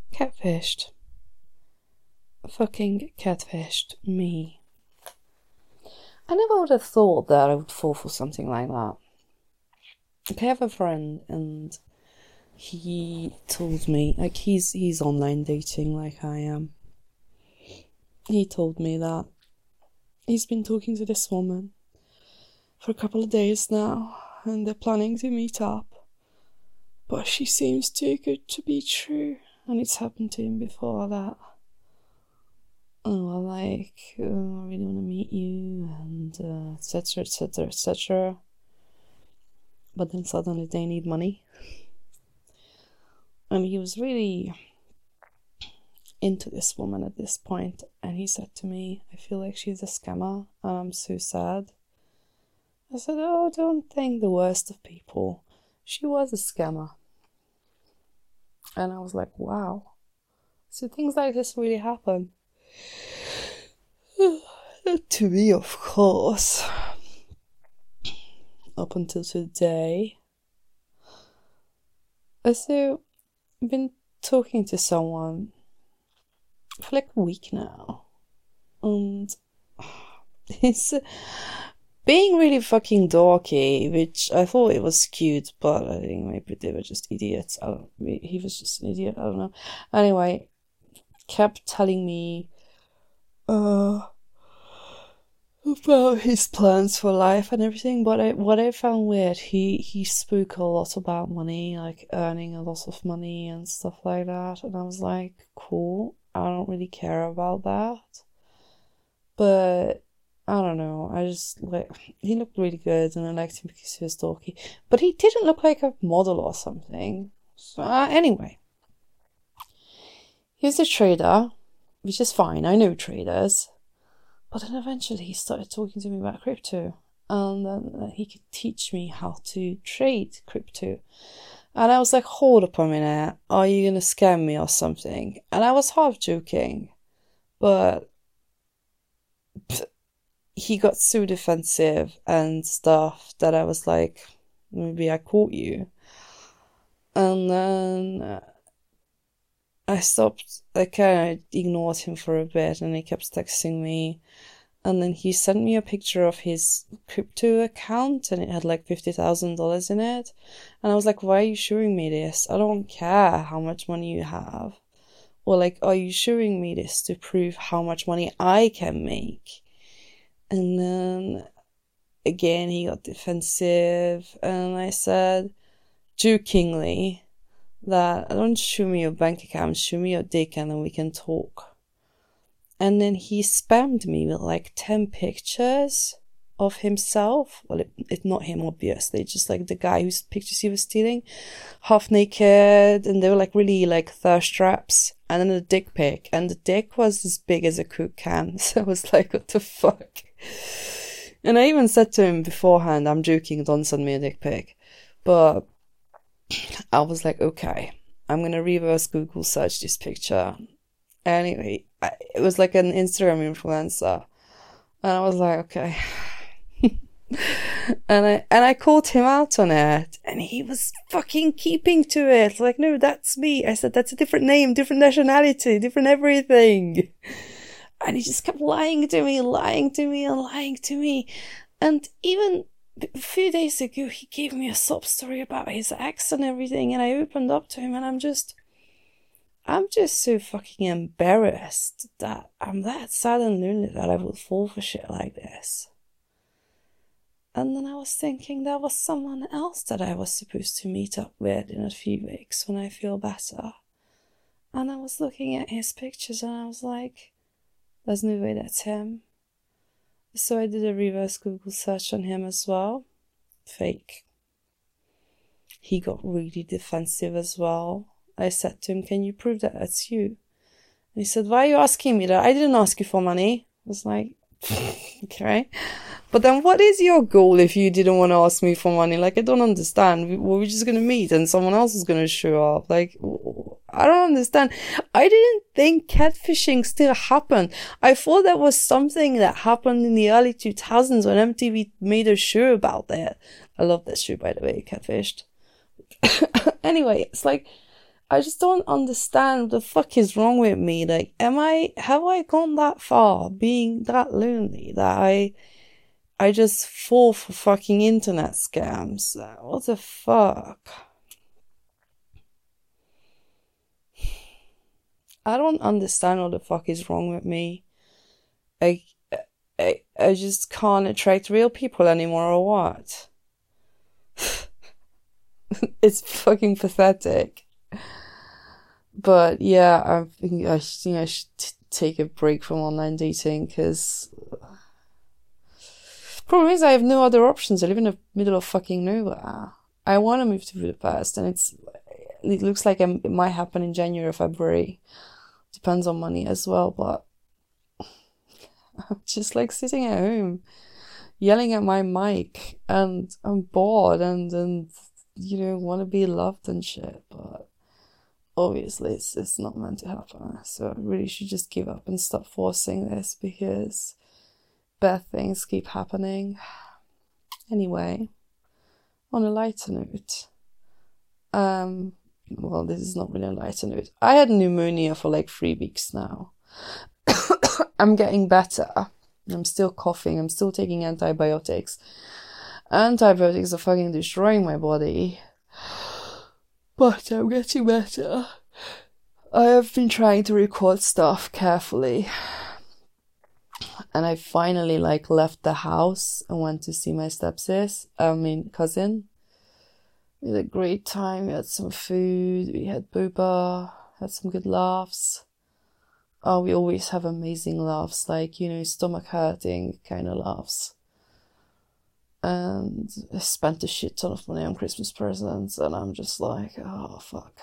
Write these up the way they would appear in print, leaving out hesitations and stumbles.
Catfished. Fucking catfished me. I never would have thought that I would fall for something like that. I have a friend and he told me, like, he's online dating like I am. He told me that he's been talking to this woman for a couple of days now and they're planning to meet up. But she seems too good to be true, and it's happened to him before that. Oh, like, I really want to meet you, and etc, etc, etc. But then suddenly they need money. And he was really into this woman at this point, and he said to me, I feel like she's a scammer, and I'm so sad. I said, oh, don't think the worst of people. She was a scammer. And I was like, wow. So things like this really happen. To me, of course. Up until today. So, I've been talking to someone for like a week now. And it's being really fucking dorky, which I thought it was cute, but I think maybe they were just idiots. He was just an idiot, I don't know. Anyway, kept telling me about his plans for life and everything, but what I found weird, he spoke a lot about money, like earning a lot of money and stuff like that, and I was like, cool, I don't really care about that, but I don't know, I just, like, he looked really good and I liked him because he was dorky, but he didn't look like a model or something. So anyway, he's a trader, which is fine, I know traders. But then eventually he started talking to me about crypto, and then he could teach me how to trade crypto. And I was like, hold up a minute, are you going to scam me or something? And I was half joking, but he got so defensive and stuff that I was like, maybe I caught you. And then I stopped, I kind of ignored him for a bit, and he kept texting me. And then he sent me a picture of his crypto account, and it had like $50,000 in it. And I was like, why are you showing me this? I don't care how much money you have. Or like, are you showing me this to prove how much money I can make? And then again, he got defensive, and I said, jokingly, that don't show me your bank account, show me your dick, and then we can talk. And then he spammed me with like 10 pictures of himself. Well, it's not him, obviously, just like the guy whose pictures he was stealing, half naked, and they were like really like thirst traps. And then a dick pic, and the dick was as big as a Coke can. So I was like, what the fuck? And I even said to him beforehand, I'm joking, don't send me a dick pic. But I was like, okay, I'm gonna reverse Google search this picture. Anyway, it was like an Instagram influencer, and I was like, okay. and I called him out on it, and he was fucking keeping to it. Like, no, that's me. I said, that's a different name, different nationality, different everything. And he just kept lying to me, lying to me, and lying to me. And even a few days ago, he gave me a sob story about his ex and everything, and I opened up to him, and I'm just so fucking embarrassed that I'm that sad and lonely that I would fall for shit like this. And then I was thinking there was someone else that I was supposed to meet up with in a few weeks when I feel better. And I was looking at his pictures and I was like, there's no way that's him. So I did a reverse Google search on him as well. Fake. He got really defensive as well. I said to him, can you prove that that's you? And he said, why are you asking me that? I didn't ask you for money. I was like, okay. But then what is your goal if you didn't want to ask me for money? Like, I don't understand. Were we just going to meet and someone else is going to show up? Like, I don't understand. I didn't think catfishing still happened. I thought that was something that happened in the early 2000s when MTV made a show about that. I love that show, by the way, Catfished. Anyway, it's like, I just don't understand what the fuck is wrong with me. Like, have I gone that far being that lonely that I just fall for fucking internet scams? What the fuck? I don't understand what the fuck is wrong with me. I, I just can't attract real people anymore, or what? It's fucking pathetic. But yeah, I think I should take a break from online dating because problem is I have no other options. I live in the middle of fucking nowhere. I want to move to Budapest, and it looks like it might happen in January or February. Depends on money as well, but I'm just like sitting at home, yelling at my mic, and I'm bored and want to be loved and shit, but obviously it's not meant to happen. So I really should just give up and stop forcing this because bad things keep happening. Anyway, on a lighter note, well, this is not really a lighter note. I had pneumonia for like 3 weeks now. I'm getting better. I'm still coughing. I'm still taking antibiotics. Antibiotics are fucking destroying my body. But I'm getting better. I have been trying to record stuff carefully. And I finally left the house and went to see my cousin. We had a great time. We had some food. We had boba. Had some good laughs. Oh, we always have amazing laughs, stomach hurting kind of laughs. And I spent a shit ton of money on Christmas presents, and I'm just like, oh, fuck.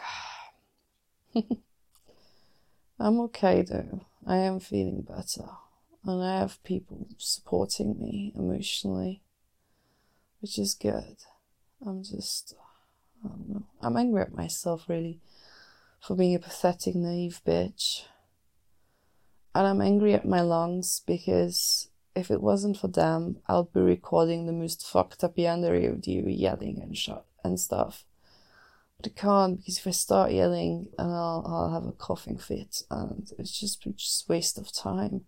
I'm okay, though. I am feeling better. And I have people supporting me emotionally, which is good. I don't know. I'm angry at myself, really, for being a pathetic, naive bitch. And I'm angry at my lungs because if it wasn't for them, I'll be recording the most fucked up yandere of you yelling and stuff. But I can't, because if I start yelling, I'll have a coughing fit, and it's just waste of time.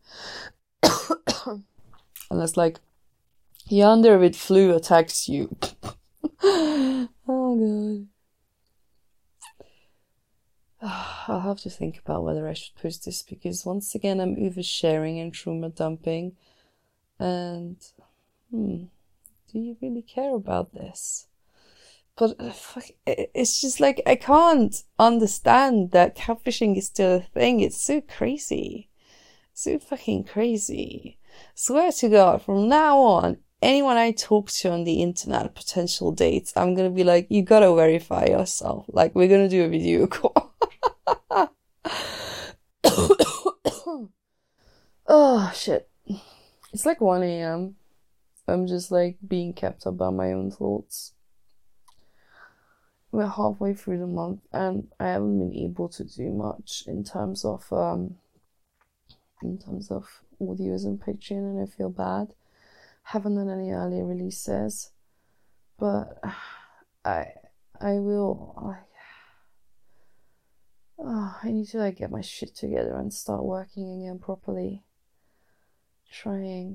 Unless yandere with flu attacks you. Oh god. I'll have to think about whether I should post this because once again I'm oversharing and trauma dumping. And do you really care about this? But it's just I can't understand that catfishing is still a thing. It's so crazy. So fucking crazy. Swear to God, from now on, anyone I talk to on the internet, potential dates, I'm gonna be like, you gotta verify yourself. We're gonna do a video call. Oh, shit. It's 1 a.m. I'm just being kept up by my own thoughts. We're halfway through the month and I haven't been able to do much in terms of audios and Patreon, and I feel bad. Haven't done any early releases, but I will. I need to get my shit together and start working again properly. Trying.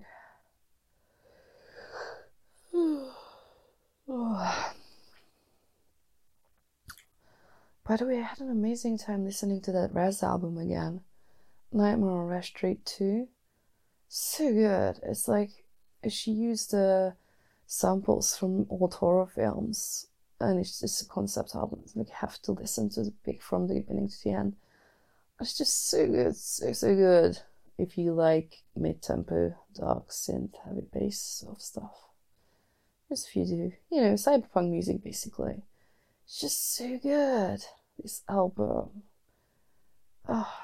By the way, I had an amazing time listening to that Rez album again. Nightmare on Rush Street 2. So good. It's she used the samples from old horror films, and it's just a concept album. You have to listen to from the beginning to the end. It's just so good, so good. If you like mid-tempo, dark synth, heavy bass sort of stuff. Just if you do, cyberpunk music basically. It's just so good. This album. Oh.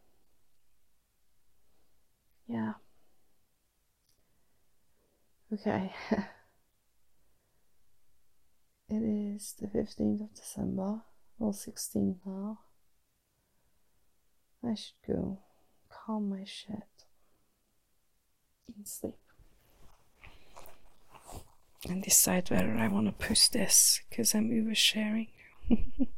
Yeah. Okay. It is the 15th of December, or 16th now. I should go calm my shit and sleep. And decide whether I want to post this, because I'm oversharing.